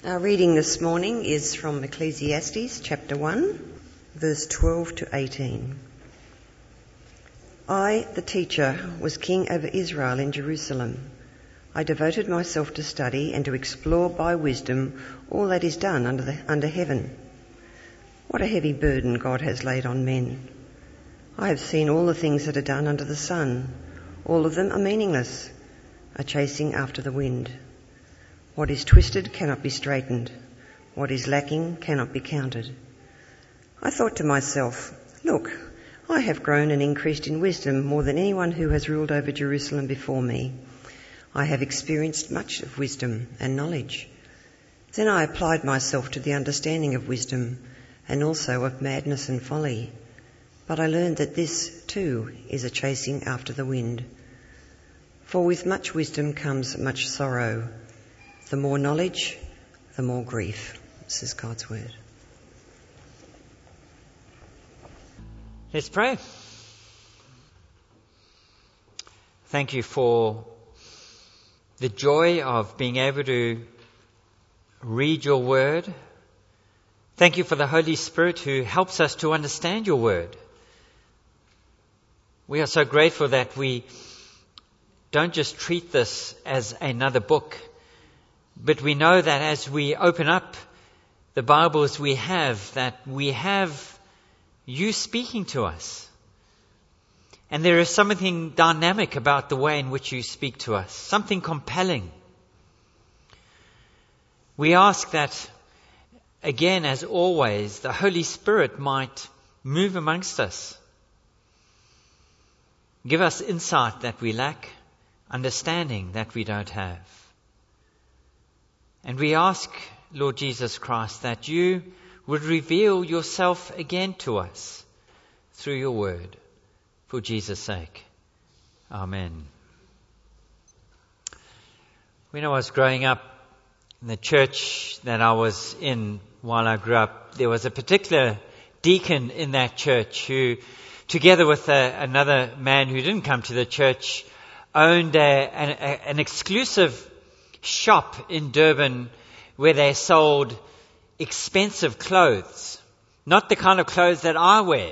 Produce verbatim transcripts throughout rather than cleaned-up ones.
Our reading this morning is from Ecclesiastes chapter one, verse twelve to eighteen. I, the teacher, was king over Israel in Jerusalem. I devoted myself to study and to explore by wisdom all that is done under, the, under heaven. What a heavy burden God has laid on men. I have seen all the things that are done under the sun. All of them are meaningless, a chasing after the wind. What is twisted cannot be straightened. What is lacking cannot be counted. I thought to myself, look, I have grown and increased in wisdom more than anyone who has ruled over Jerusalem before me. I have experienced much of wisdom and knowledge. Then I applied myself to the understanding of wisdom and also of madness and folly. But I learned that this, too, is a chasing after the wind. For with much wisdom comes much sorrow. The more knowledge, the more grief. This is God's word. Let's pray. Thank you for the joy of being able to read your word. Thank you for the Holy Spirit who helps us to understand your word. We are so grateful that we don't just treat this as another book, but we know that as we open up the Bibles we have, that we have you speaking to us. And there is something dynamic about the way in which you speak to us, something compelling. We ask that, again, as always, the Holy Spirit might move amongst us. Give us insight that we lack, understanding that we don't have. And we ask, Lord Jesus Christ, that you would reveal yourself again to us through your word, for Jesus' sake. Amen. When I was growing up in the church that I was in while I grew up, there was a particular deacon in that church who, together with a, another man who didn't come to the church, owned a, an, a, an exclusive shop in Durban where they sold expensive clothes. Not the kind of clothes that I wear.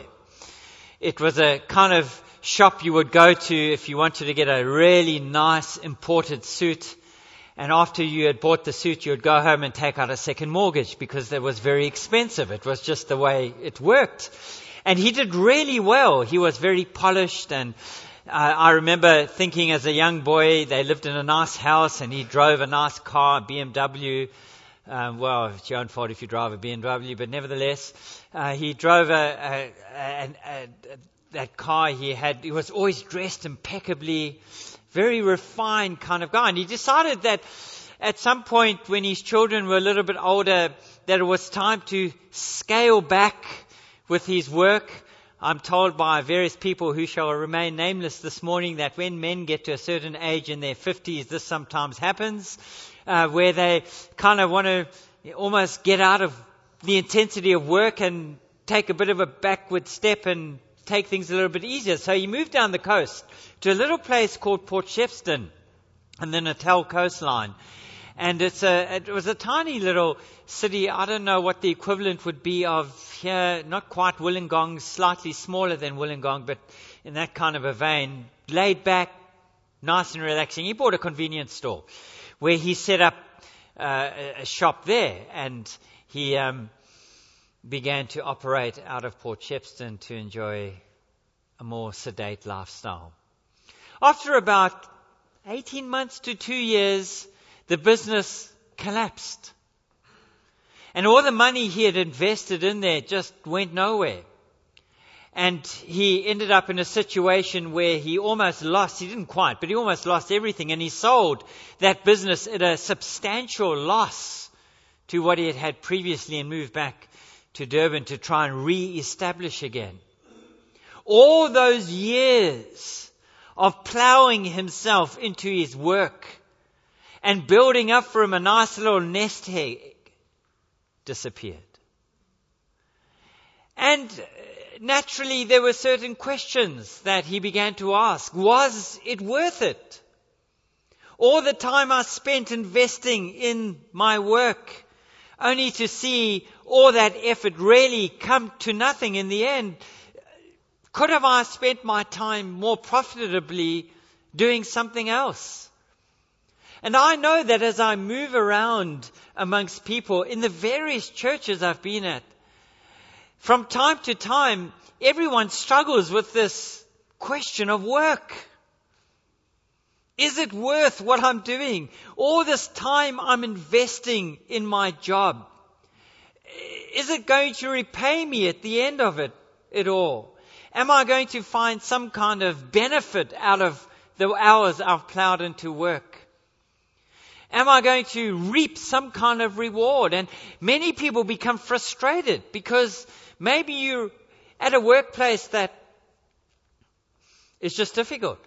It was a kind of shop you would go to if you wanted to get a really nice imported suit. And after you had bought the suit, you would go home and take out a second mortgage because it was very expensive. It was just the way it worked. And he did really well. He was very polished, and uh, I remember thinking as a young boy, they lived in a nice house and he drove a nice car, B M W. Um, well, it's your own fault if you drive a B M W, but nevertheless, uh, he drove a, a, a, a, a that car. He had, he was always dressed impeccably, very refined kind of guy. And he decided that at some point when his children were a little bit older, that it was time to scale back with his work. I'm told by various people who shall remain nameless this morning that when men get to a certain age in their fifties, this sometimes happens, uh, where they kind of want to almost get out of the intensity of work and take a bit of a backward step and take things a little bit easier. So he moved down the coast to a little place called Port Shepstone and the Natal coastline. And it's a, it was a tiny little city. I don't know what the equivalent would be of here, not quite Wollongong, slightly smaller than Wollongong, but in that kind of a vein, laid back, nice and relaxing. He bought a convenience store where he set up uh, a shop there, and he um, began to operate out of Port Shepstone to enjoy a more sedate lifestyle. After about eighteen months to two years, the business collapsed. And all the money he had invested in there just went nowhere. And he ended up in a situation where he almost lost, he didn't quite, but he almost lost everything. And he sold that business at a substantial loss to what he had had previously and moved back to Durban to try and re-establish again. All those years of ploughing himself into his work and building up for him a nice little nest egg disappeared. And naturally there were certain questions that he began to ask. Was it worth it? All the time I spent investing in my work, only to see all that effort really come to nothing in the end. Could have I spent my time more profitably doing something else? And I know that as I move around amongst people in the various churches I've been at, from time to time, everyone struggles with this question of work. Is it worth what I'm doing? All this time I'm investing in my job. Is it going to repay me at the end of it, it all? Am I going to find some kind of benefit out of the hours I've plowed into work? Am I going to reap some kind of reward? And many people become frustrated because maybe you're at a workplace that is just difficult.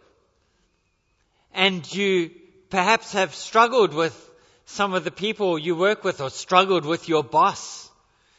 And you perhaps have struggled with some of the people you work with, or struggled with your boss.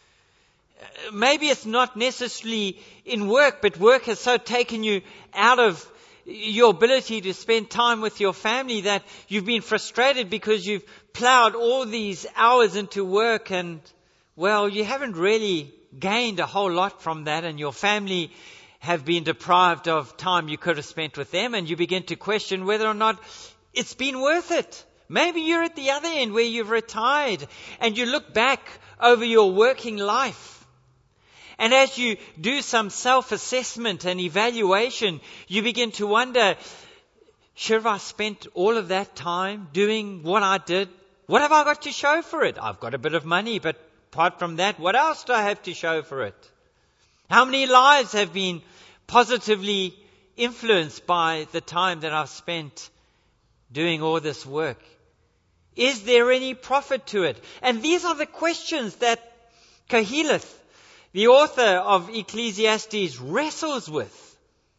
Maybe it's not necessarily in work, but work has so taken you out of your ability to spend time with your family that you've been frustrated because you've plowed all these hours into work, and, well, you haven't really gained a whole lot from that, and your family have been deprived of time you could have spent with them, and you begin to question whether or not it's been worth it. Maybe you're at the other end where you've retired and you look back over your working life. And as you do some self-assessment and evaluation, you begin to wonder, should have I spent all of that time doing what I did? What have I got to show for it? I've got a bit of money, but apart from that, what else do I have to show for it? How many lives have been positively influenced by the time that I've spent doing all this work? Is there any profit to it? And these are the questions that Koheleth, the author of Ecclesiastes, wrestles with.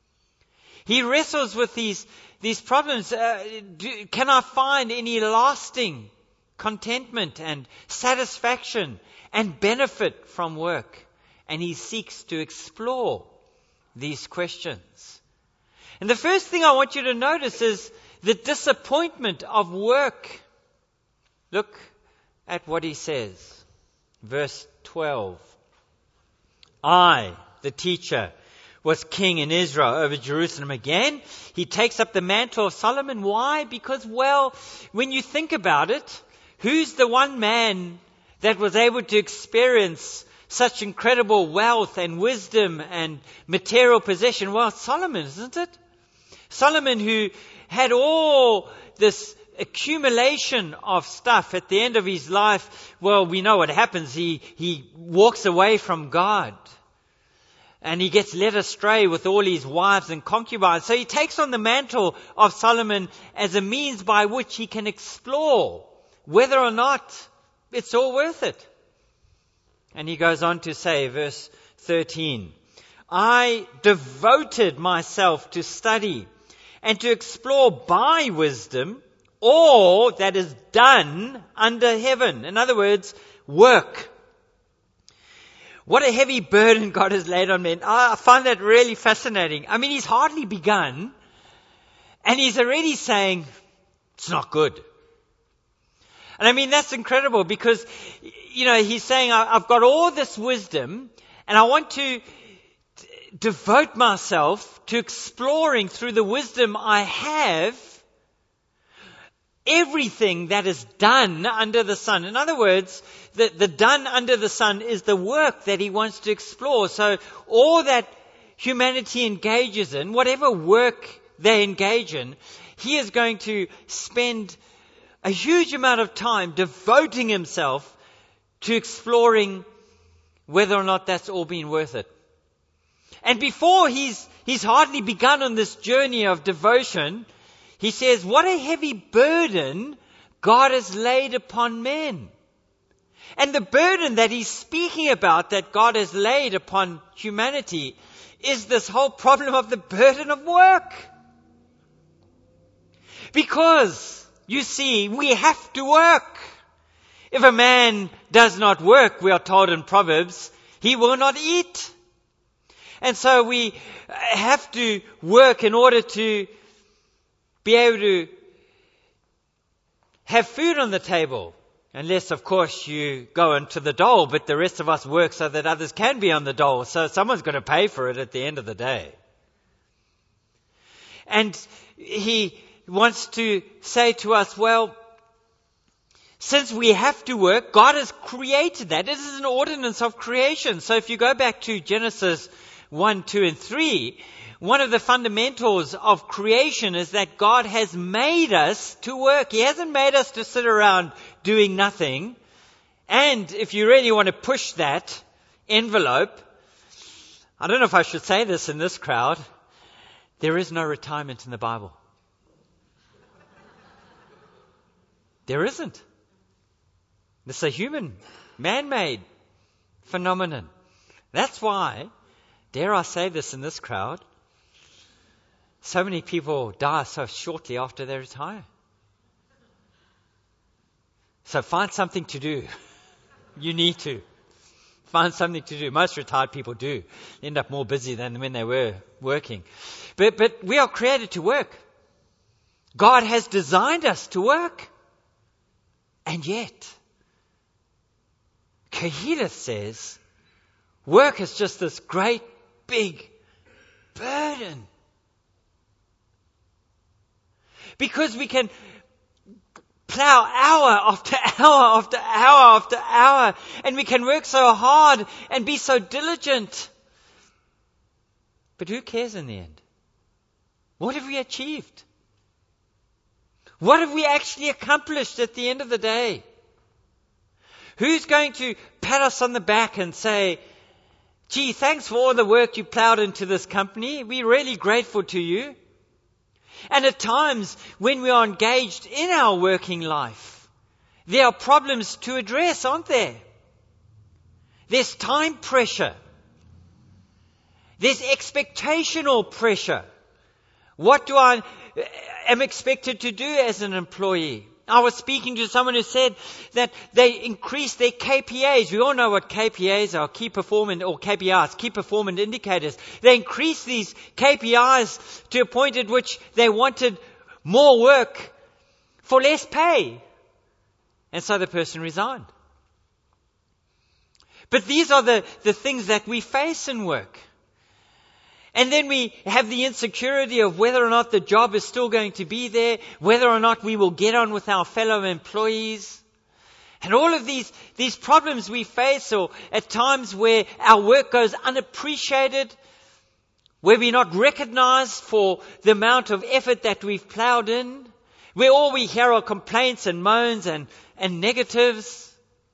He wrestles with these, these problems. Uh, do, can I find any lasting contentment and satisfaction and benefit from work? And he seeks to explore these questions. And the first thing I want you to notice is the disappointment of work. Look at what he says. Verse twelve. I, the teacher, was king in Israel over Jerusalem again. He takes up the mantle of Solomon. Why? Because, well, when you think about it, who's the one man that was able to experience such incredible wealth and wisdom and material possession? Well, Solomon, isn't it? Solomon, who had all this accumulation of stuff at the end of his life. Well, we know what happens. He, he walks away from God. And he gets led astray with all his wives and concubines. So he takes on the mantle of Solomon as a means by which he can explore whether or not it's all worth it. And he goes on to say, verse thirteen, I devoted myself to study and to explore by wisdom all that is done under heaven. In other words, work. What a heavy burden God has laid on men. I find that really fascinating. I mean, he's hardly begun, and he's already saying, it's not good. And I mean, that's incredible because, you know, he's saying, I've got all this wisdom and I want to devote myself to exploring through the wisdom I have everything that is done under the sun. In other words, the, the done under the sun is the work that he wants to explore. So all that humanity engages in, whatever work they engage in, he is going to spend a huge amount of time devoting himself to exploring whether or not that's all been worth it. And before he's, he's hardly begun on this journey of devotion, he says, what a heavy burden God has laid upon men. And the burden that he's speaking about that God has laid upon humanity is this whole problem of the burden of work. Because, you see, we have to work. If a man does not work, we are told in Proverbs, he will not eat. And so we have to work in order to be able to have food on the table. Unless, of course, you go into the dole, but the rest of us work so that others can be on the dole. So someone's going to pay for it at the end of the day. And he wants to say to us, well, since we have to work, God has created that. This is an ordinance of creation. So if you go back to Genesis one, two, and three, one of the fundamentals of creation is that God has made us to work. He hasn't made us to sit around doing nothing. And if you really want to push that envelope, I don't know if I should say this in this crowd, there is no retirement in the Bible. There isn't. It's a human, man-made phenomenon. That's why, dare I say this in this crowd, so many people die so shortly after they retire. So find something to do. You need to. Find something to do. Most retired people do. End up more busy than when they were working. But, but we are created to work. God has designed us to work. And yet, Kahida says, work is just this great big burden. Because we can plow hour after hour after hour after hour, and we can work so hard and be so diligent. But who cares in the end? What have we achieved? What have we actually accomplished at the end of the day? Who's going to pat us on the back and say, gee, thanks for all the work you plowed into this company. We're really grateful to you. And at times when we are engaged in our working life, there are problems to address, aren't there? There's time pressure. There's expectational pressure. What do I am expected to do as an employee? I was speaking to someone who said that they increased their K P As. We all know what K P As are, key performance, or K P Is, key performance indicators. They increased these K P Is to a point at which they wanted more work for less pay. And so the person resigned. But these are the, the things that we face in work. And then we have the insecurity of whether or not the job is still going to be there, whether or not we will get on with our fellow employees. And all of these, these problems we face, or at times where our work goes unappreciated, where we're not recognized for the amount of effort that we've plowed in, where all we hear are complaints and moans and, and negatives.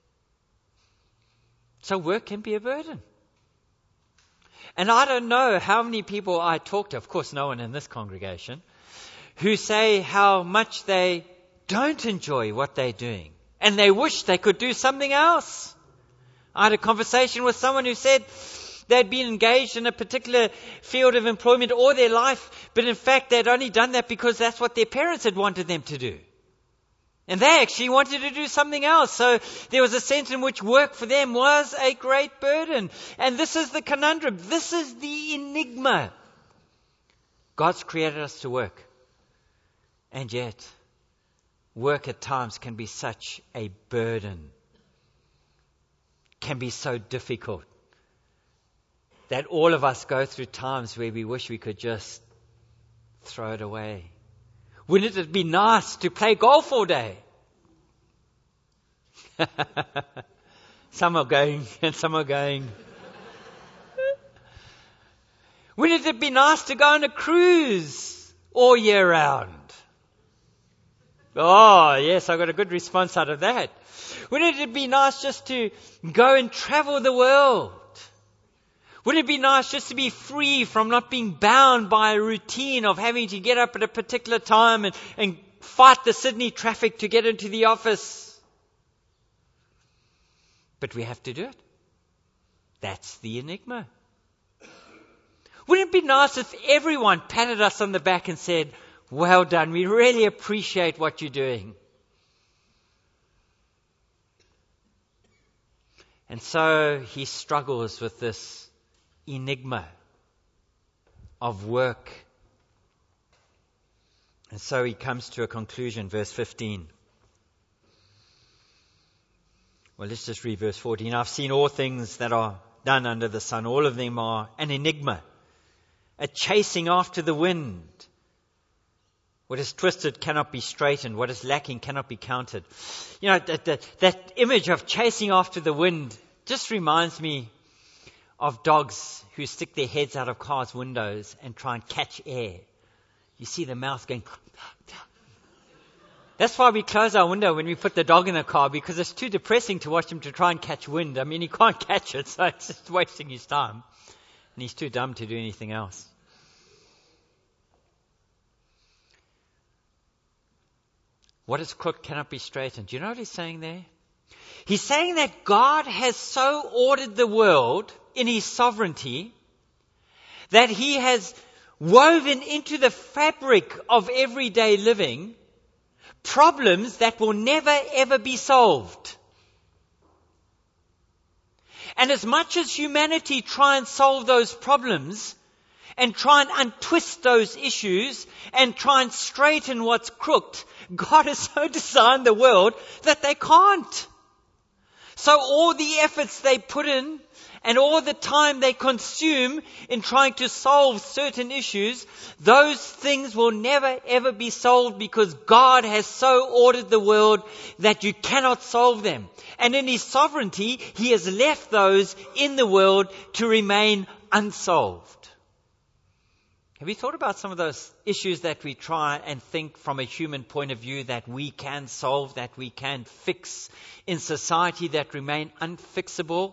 So work can be a burden. And I don't know how many people I talk to, of course no one in this congregation, who say how much they don't enjoy what they're doing. And they wish they could do something else. I had a conversation with someone who said they'd been engaged in a particular field of employment all their life, but in fact they'd only done that because that's what their parents had wanted them to do. And they actually wanted to do something else. So there was a sense in which work for them was a great burden. And this is the conundrum. This is the enigma. God's created us to work. And yet, work at times can be such a burden. Can be so difficult. That all of us go through times where we wish we could just throw it away. Wouldn't it be nice to play golf all day? Some are going and some are going. Wouldn't it be nice to go on a cruise all year round? Oh, yes, I got a good response out of that. Wouldn't it be nice just to go and travel the world? Wouldn't it be nice just to be free from not being bound by a routine of having to get up at a particular time and, and fight the Sydney traffic to get into the office? But we have to do it. That's the enigma. Wouldn't it be nice if everyone patted us on the back and said, well done, we really appreciate what you're doing? And so he struggles with this enigma of work. And so he comes to a conclusion, verse fifteen. Well, let's just read verse fourteen. I've seen all things that are done under the sun. All of them are an enigma, a chasing after the wind. What is twisted cannot be straightened. What is lacking cannot be counted. You know, that, that, that image of chasing after the wind just reminds me of dogs who stick their heads out of cars' windows and try and catch air. You see the mouth going. That's why we close our window when we put the dog in the car, because it's too depressing to watch him to try and catch wind. I mean, he can't catch it, so it's just wasting his time. And he's too dumb to do anything else. What is crooked cannot be straightened. Do you know what he's saying there? He's saying that God has so ordered the world in his sovereignty that he has woven into the fabric of everyday living problems that will never ever be solved. And as much as humanity try and solve those problems and try and untwist those issues and try and straighten what's crooked, God has so designed the world that they can't. So all the efforts they put in and all the time they consume in trying to solve certain issues, those things will never ever be solved because God has so ordered the world that you cannot solve them. And in his sovereignty, he has left those in the world to remain unsolved. Have you thought about some of those issues that we try and think from a human point of view that we can solve, that we can fix in society that remain unfixable?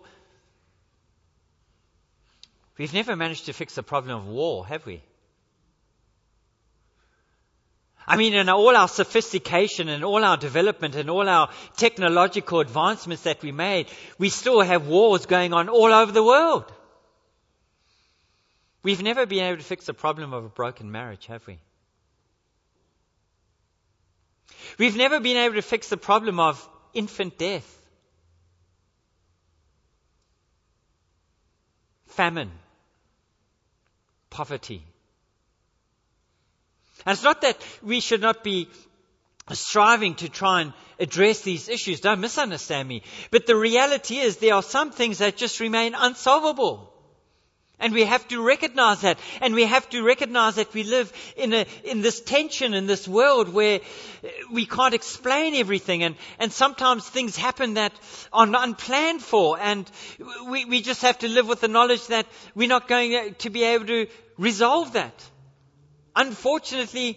We've never managed to fix the problem of war, have we? I mean, in all our sophistication and all our development and all our technological advancements that we made, we still have wars going on all over the world. We've never been able to fix the problem of a broken marriage, have we? We've never been able to fix the problem of infant death, famine, poverty. And it's not that we should not be striving to try and address these issues. Don't misunderstand me. But the reality is there are some things that just remain unsolvable. And we have to recognize that. And we have to recognize that we live in a, in this tension in this world where we can't explain everything. And, and sometimes things happen that are unplanned for. And we, we just have to live with the knowledge that we're not going to be able to resolve that. Unfortunately,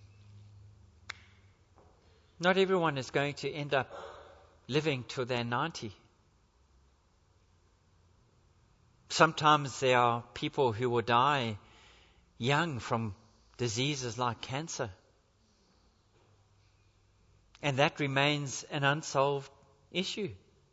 not everyone is going to end up living till they're ninety. Sometimes there are people who will die young from diseases like cancer. And that remains an unsolved issue.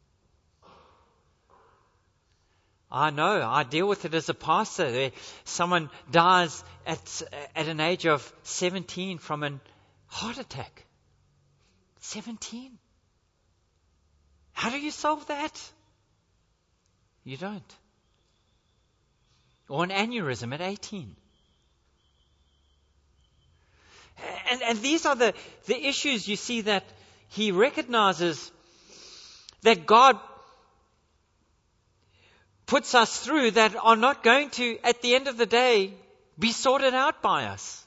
I know, I deal with it as a pastor. Someone dies at, at an age of seventeen from a heart attack. seventeen. How do you solve that? You don't. Or an aneurysm at eighteen. And, and these are the, the issues you see that he recognizes that God puts us through that are not going to, at the end of the day, be sorted out by us.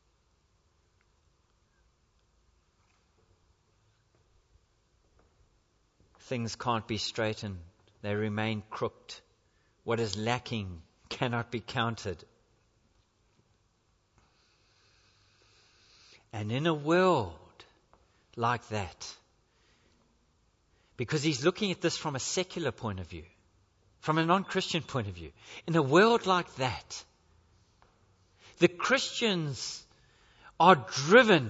Things can't be straightened. They remain crooked. What is lacking cannot be counted. And in a world like that, because he's looking at this from a secular point of view, from a non-Christian point of view, in a world like that, the Christians are driven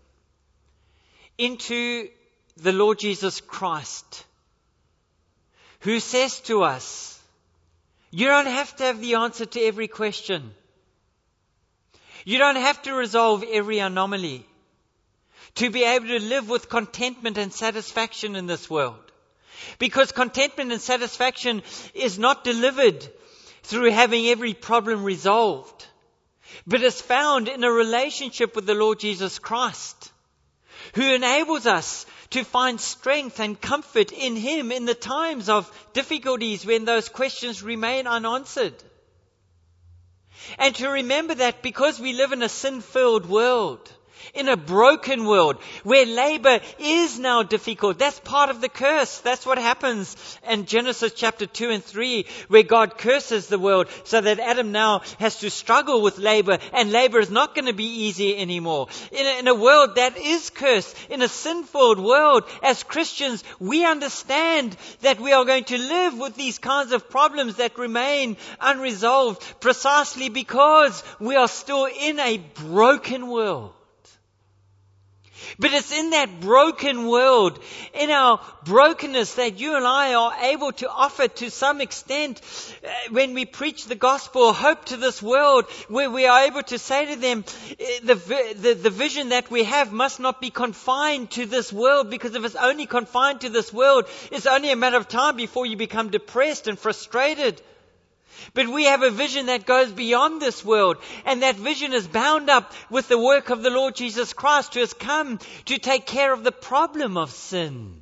into the Lord Jesus Christ, who says to us, you don't have to have the answer to every question. You don't have to resolve every anomaly to be able to live with contentment and satisfaction in this world. Because contentment and satisfaction is not delivered through having every problem resolved, but is found in a relationship with the Lord Jesus Christ, who enables us to find strength and comfort in Him in the times of difficulties when those questions remain unanswered. And to remember that because we live in a sin-filled world, in a broken world, where labor is now difficult. That's part of the curse. That's what happens in Genesis chapter two and three, where God curses the world so that Adam now has to struggle with labor, and labor is not going to be easy anymore. In a, in a world that is cursed, in a sin-filled world, as Christians, we understand that we are going to live with these kinds of problems that remain unresolved precisely because we are still in a broken world. But it's in that broken world, in our brokenness, that you and I are able to offer to some extent, uh, when we preach the gospel, hope to this world, where we are able to say to them, uh, the, the, the vision that we have must not be confined to this world, because if it's only confined to this world, it's only a matter of time before you become depressed and frustrated. But we have a vision that goes beyond this world, and that vision is bound up with the work of the Lord Jesus Christ, who has come to take care of the problem of sin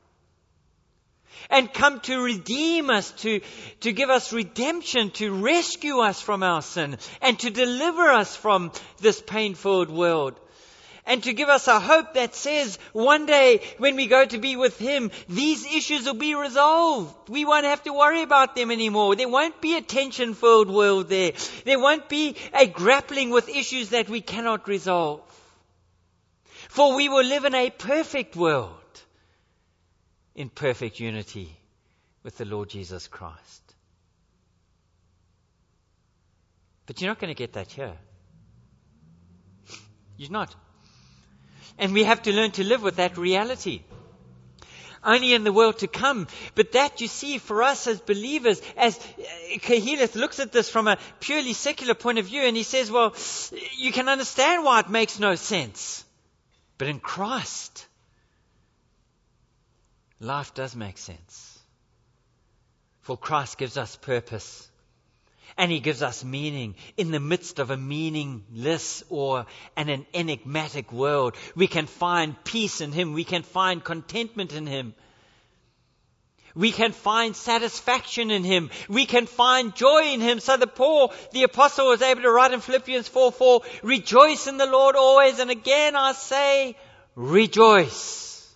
and come to redeem us, to, to give us redemption, to rescue us from our sin and to deliver us from this pain-filled world. And to give us a hope that says one day when we go to be with Him, these issues will be resolved. We won't have to worry about them anymore. There won't be a tension-filled world there. There won't be a grappling with issues that we cannot resolve. For we will live in a perfect world, in perfect unity with the Lord Jesus Christ. But you're not going to get that here. You're not. And we have to learn to live with that reality. Only in the world to come. But that, you see, for us as believers, as Koheleth looks at this from a purely secular point of view, and he says, well, you can understand why it makes no sense. But in Christ, life does make sense. For Christ gives us purpose. And He gives us meaning in the midst of a meaningless or an enigmatic world. We can find peace in Him. We can find contentment in Him. We can find satisfaction in Him. We can find joy in Him. So that Paul, the apostle, was able to write in Philippians four four, rejoice in the Lord always. And again I say, rejoice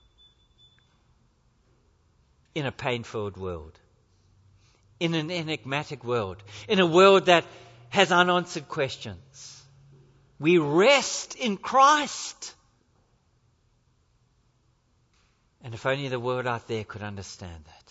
in a pain-filled world. In an enigmatic world, in a world that has unanswered questions. We rest in Christ. And if only the world out there could understand that.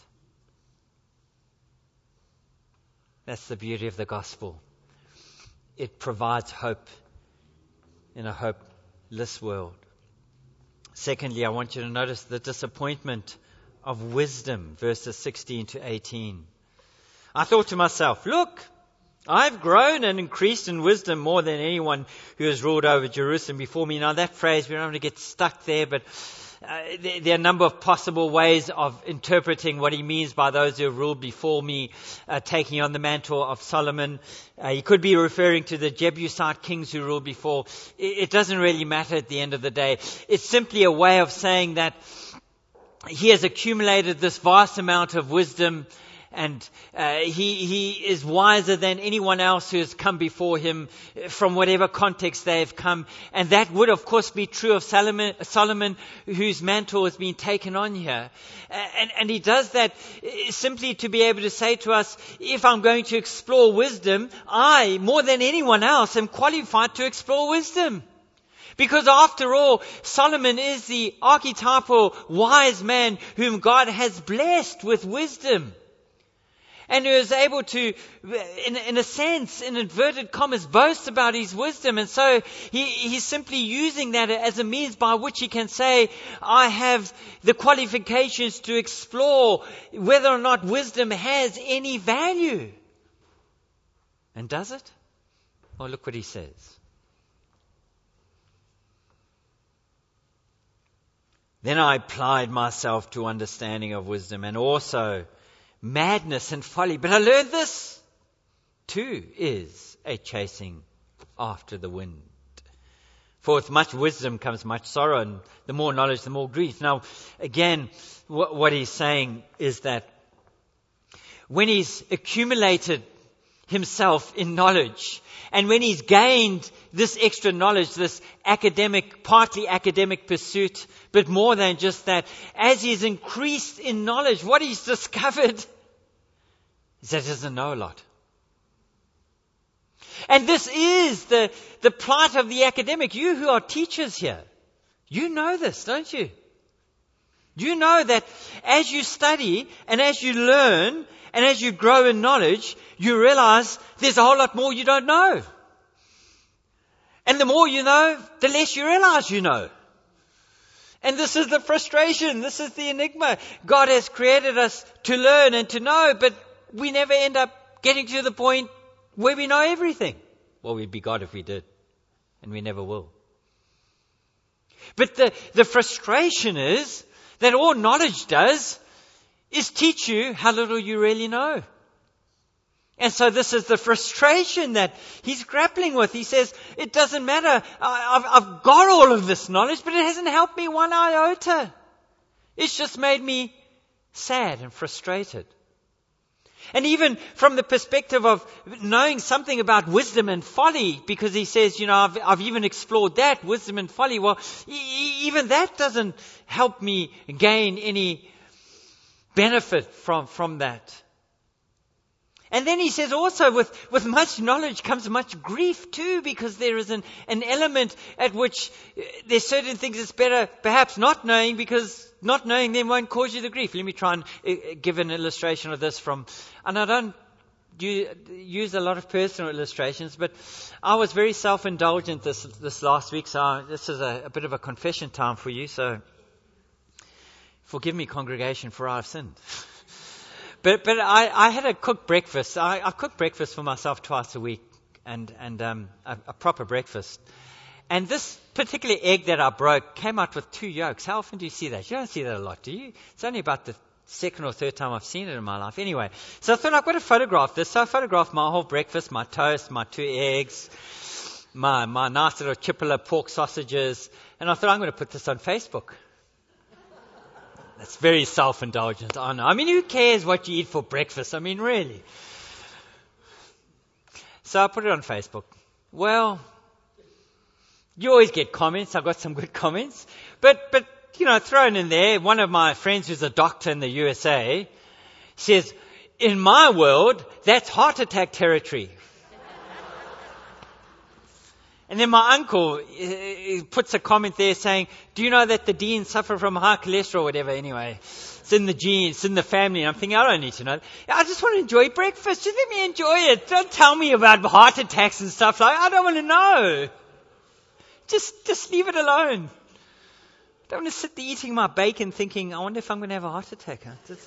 That's the beauty of the gospel. It provides hope in a hopeless world. Secondly, I want you to notice the disappointment of wisdom, verses sixteen to eighteen. I thought to myself, look, I've grown and increased in wisdom more than anyone who has ruled over Jerusalem before me. Now that phrase, we don't want to get stuck there, but uh, there, there are a number of possible ways of interpreting what he means by those who have ruled before me, uh, taking on the mantle of Solomon. Uh, he could be referring to the Jebusite kings who ruled before. It, it doesn't really matter at the end of the day. It's simply a way of saying that he has accumulated this vast amount of wisdom, and uh, he, he is wiser than anyone else who has come before him from whatever context they have come. And that would, of course, be true of Solomon, Solomon whose mantle has been taken on here. And, and he does that simply to be able to say to us, if I'm going to explore wisdom, I, more than anyone else, am qualified to explore wisdom. Because after all, Solomon is the archetypal wise man whom God has blessed with wisdom. And who is able to, in, in a sense, in inverted commas, boast about his wisdom. And so he, he's simply using that as a means by which he can say, I have the qualifications to explore whether or not wisdom has any value. And does it? Oh, look what he says. Then I applied myself to understanding of wisdom and also madness and folly. But I learned this too is a chasing after the wind. For with much wisdom comes much sorrow, and the more knowledge, the more grief. Now, again, what, what he's saying is that when he's accumulated himself in knowledge, and when he's gained this extra knowledge, this academic, partly academic pursuit, but more than just that, as he's increased in knowledge, what he's discovered is that he doesn't know a lot. And this is the, the plight of the academic. You who are teachers here, you know this, don't you? You know that as you study and as you learn and as you grow in knowledge, you realize there's a whole lot more you don't know. And the more you know, the less you realize you know. And this is the frustration. This is the enigma. God has created us to learn and to know, but we never end up getting to the point where we know everything. Well, we'd be God if we did. And we never will. But the, the frustration is that all knowledge does is teach you how little you really know. And so this is the frustration that he's grappling with. He says, it doesn't matter. I, I've, I've got all of this knowledge, but it hasn't helped me one iota. It's just made me sad and frustrated. And even from the perspective of knowing something about wisdom and folly, because he says, you know, I've, I've even explored that, wisdom and folly. Well, e- even that doesn't help me gain any benefit from, from that. And then he says also with, with much knowledge comes much grief too, because there is an, an element at which there's certain things it's better perhaps not knowing, because not knowing them won't cause you the grief. Let me try and uh, give an illustration of this from, and I don't do, use a lot of personal illustrations, but I was very self-indulgent this this last week, so I, this is a, a bit of a confession time for you, so forgive me, congregation, for I've sinned. But but I, I had a cooked breakfast. I, I cook breakfast for myself twice a week, and and um, a, a proper breakfast. And this particular egg that I broke came out with two yolks. How often do you see that? You don't see that a lot, do you? It's only about the second or third time I've seen it in my life. Anyway, so I thought I've got to photograph this. So I photographed my whole breakfast, my toast, my two eggs, my my nice little chipula pork sausages, and I thought I'm going to put this on Facebook. That's very self-indulgent, I know. I mean, who cares what you eat for breakfast? I mean, really. So I put it on Facebook. Well, you always get comments. I got some good comments. But, but you know, thrown in there, one of my friends who's a doctor in the U S A says, in my world, that's heart attack territory. And then my uncle uh, puts a comment there saying, do you know that the Deans suffer from high cholesterol or whatever? Anyway, it's in the genes, it's in the family. And I'm thinking, I don't need to know. I just want to enjoy breakfast. Just let me enjoy it. Don't tell me about heart attacks and stuff. Like, I don't want to know. Just, just leave it alone. I don't want to sit there eating my bacon thinking, I wonder if I'm going to have a heart attack. Huh? Just...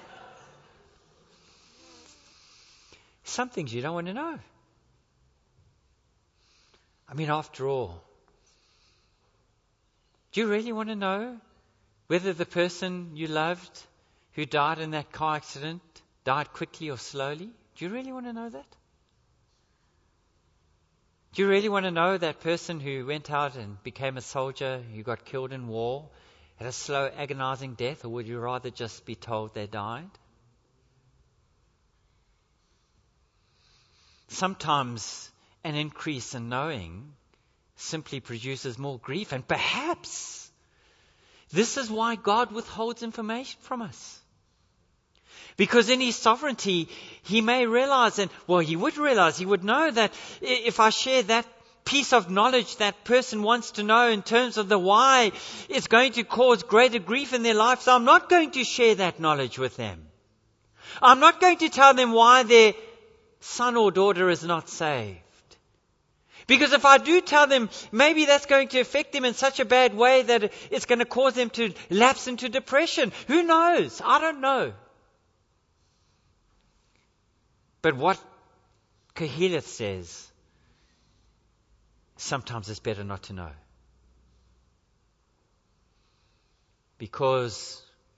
Some things you don't want to know. I mean, after all, do you really want to know whether the person you loved who died in that car accident died quickly or slowly? Do you really want to know that? Do you really want to know that person who went out and became a soldier, who got killed in war, had a slow, agonizing death, or would you rather just be told they died? Sometimes an increase in knowing simply produces more grief. And perhaps this is why God withholds information from us. Because in His sovereignty, He may realize, and well, He would realize, He would know that if I share that piece of knowledge that person wants to know in terms of the why, it's going to cause greater grief in their life. So I'm not going to share that knowledge with them. I'm not going to tell them why their son or daughter is not saved. Because if I do tell them, maybe that's going to affect them in such a bad way that it's going to cause them to lapse into depression. Who knows? I don't know. But what Koheleth says, sometimes it's better not to know. Because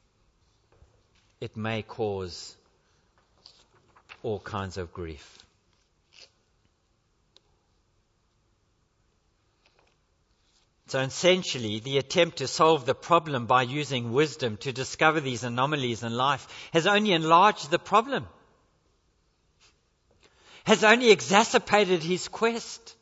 it may cause all kinds of grief. So essentially, the attempt to solve the problem by using wisdom to discover these anomalies in life has only enlarged the problem, has only exacerbated his quest.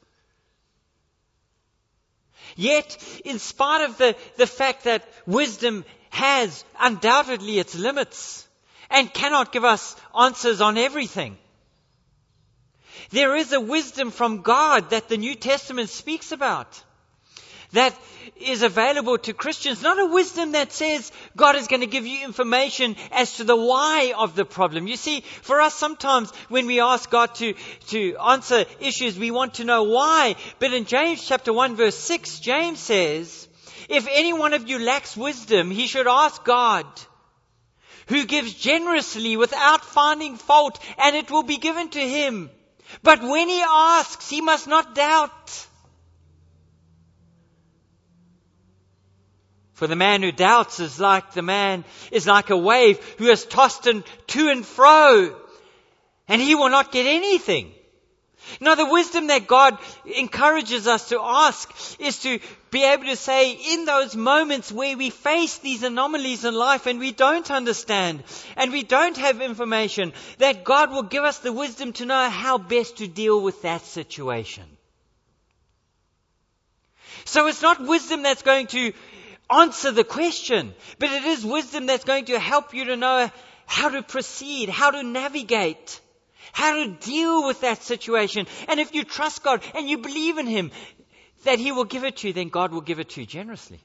Yet, in spite of the, the fact that wisdom has undoubtedly its limits and cannot give us answers on everything, there is a wisdom from God that the New Testament speaks about that is available to Christians. Not a wisdom that says God is going to give you information as to the why of the problem. You see, for us sometimes when we ask God to, to answer issues, we want to know why. But in James chapter one verse six, James says, if any one of you lacks wisdom, he should ask God, who gives generously without finding fault, and it will be given to him. But when he asks, he must not doubt. For the man who doubts is like the man, is like a wave who is tossed and to and fro, and he will not get anything. Now, the wisdom that God encourages us to ask is to be able to say, in those moments where we face these anomalies in life and we don't understand and we don't have information, that God will give us the wisdom to know how best to deal with that situation. So it's not wisdom that's going to answer the question, but it is wisdom that's going to help you to know how to proceed, how to navigate, how to deal with that situation. And if you trust God and you believe in Him that He will give it to you, then God will give it to you generously.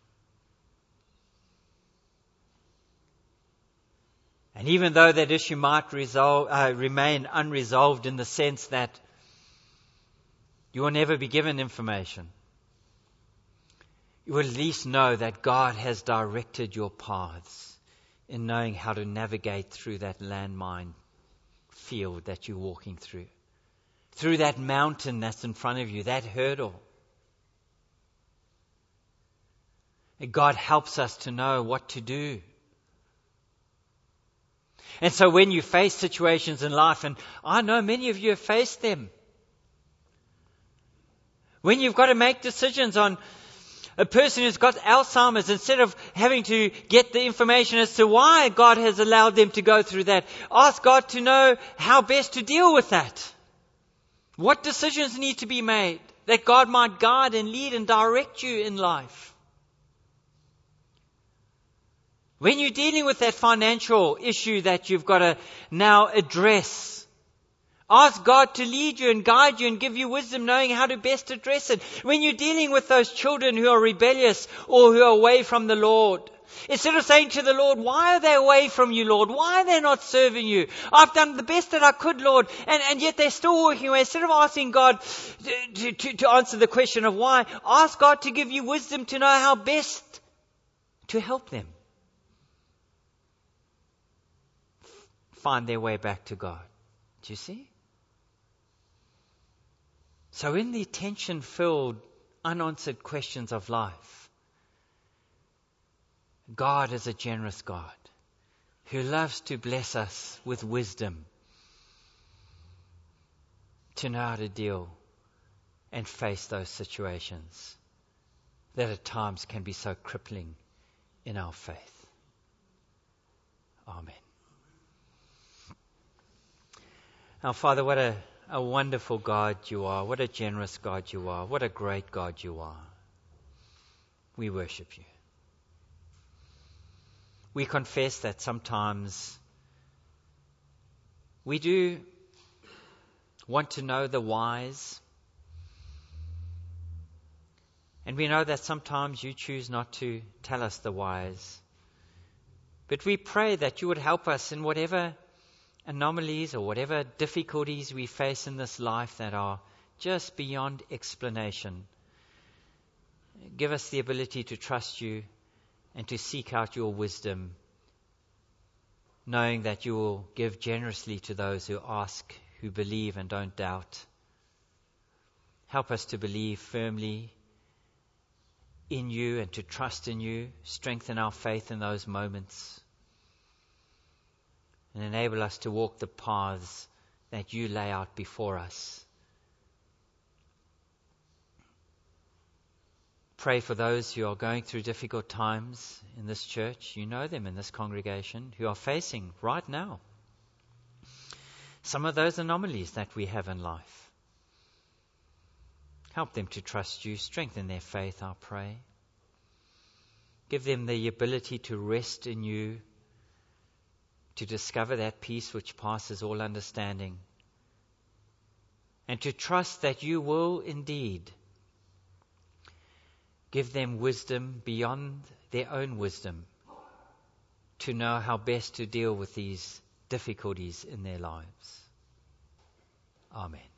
And even though that issue might resolve, uh, remain unresolved in the sense that you will never be given information, you will at least know that God has directed your paths in knowing how to navigate through that landmine field that you're walking through, through that mountain that's in front of you, that hurdle. And God helps us to know what to do. And so when you face situations in life, and I know many of you have faced them, when you've got to make decisions on a person who's got Alzheimer's, instead of having to get the information as to why God has allowed them to go through that, ask God to know how best to deal with that. What decisions need to be made that God might guide and lead and direct you in life. When you're dealing with that financial issue that you've got to now address, ask God to lead you and guide you and give you wisdom knowing how to best address it. When you're dealing with those children who are rebellious or who are away from the Lord, instead of saying to the Lord, why are they away from you, Lord? Why are they not serving you? I've done the best that I could, Lord, and, and yet they're still walking away. Instead of asking God to, to, to answer the question of why, ask God to give you wisdom to know how best to help them find their way back to God. Do you see? So in the tension-filled, unanswered questions of life, God is a generous God who loves to bless us with wisdom to know how to deal and face those situations that at times can be so crippling in our faith. Amen. Now, Father, what a A wonderful God you are. What a generous God you are. What a great God you are. We worship you. We confess that sometimes we do want to know the whys. And we know that sometimes you choose not to tell us the whys. But we pray that you would help us in whatever anomalies or whatever difficulties we face in this life that are just beyond explanation. Give us the ability to trust you and to seek out your wisdom, knowing that you will give generously to those who ask, who believe and don't doubt. Help us to believe firmly in you and to trust in you. Strengthen our faith in those moments. And enable us to walk the paths that you lay out before us. pray for those who are going through difficult times in this church. You know them in this congregation who are facing right now some of those anomalies that we have in life. Help them to trust you. Strengthen their faith, I pray. Give them the ability to rest in you, to discover that peace which passes all understanding, and to trust that you will indeed give them wisdom beyond their own wisdom to know how best to deal with these difficulties in their lives. Amen.